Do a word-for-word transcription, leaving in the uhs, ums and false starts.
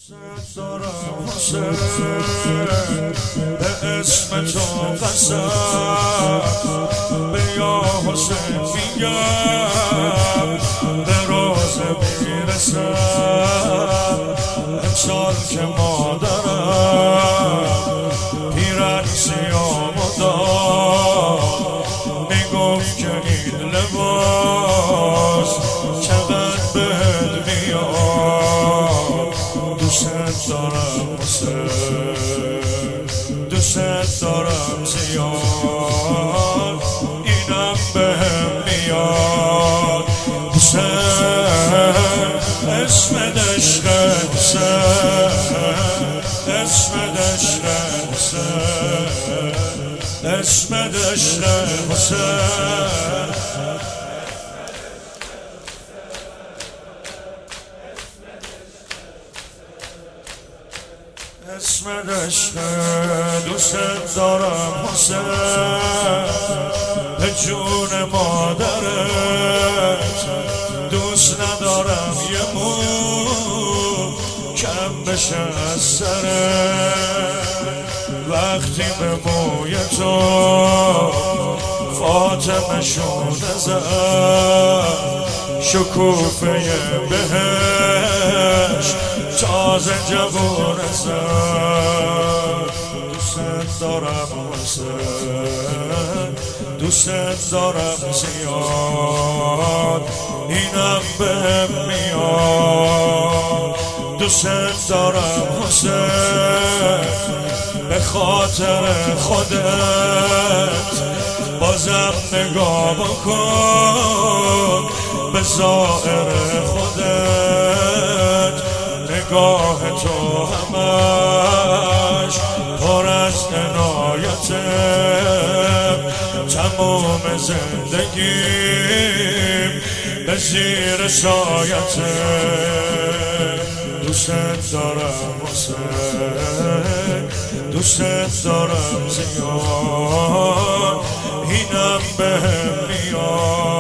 دوست دارم حسین، به اسم تو قسم، به یا حسین میگم، به روز میرسم. امسال که مادرم پیرن سیام و دار، میگفت که این لباس چقدر بهت میاد. دوست دارم حسین، دوست دارم زیاد، اینم بهم میاد. حسین اسم عشق حسین، اسم عشق حسین، اسم عشق حسین. اسم عشق دوست دارم حسین، به جون مادرت دوست ندارم یه مو کم بشه از سرت. وقتی به موی تو فاطمه شونه زد، شکوفه بهش تازه جوون زد. دوست دارم حسین، دوست دارم زیاد، اینم بهم میاد. دوست دارم حسین، به خاطر خودت بازم نگاه بکن به ظاهر خودت. نگاه تو همش پر از عنایته، تمام زندگیم به زیر سایته. دوست دارم حسین، دوست دارم زیاد، اینم بهم میاد.